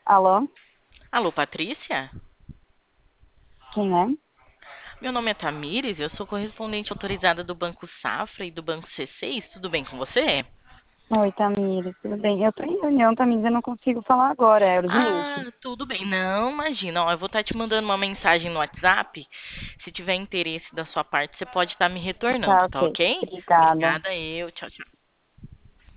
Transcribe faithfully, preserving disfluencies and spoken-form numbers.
Alô? Alô, Patrícia? Quem é? Meu nome é Tamires, eu sou correspondente autorizada do Banco Safra e do Banco C seis. Tudo bem com você? Oi, Tamires, tudo bem? Eu tô em reunião, Tamires, eu não consigo falar agora, é urgente. Ah, tudo bem. Não, imagina. Ó, eu vou estar te mandando uma mensagem no WhatsApp. Se tiver interesse da sua parte, você pode estar me Tá, retornando, tá ok. ok? Obrigada. Obrigada, eu. Tchau, tchau.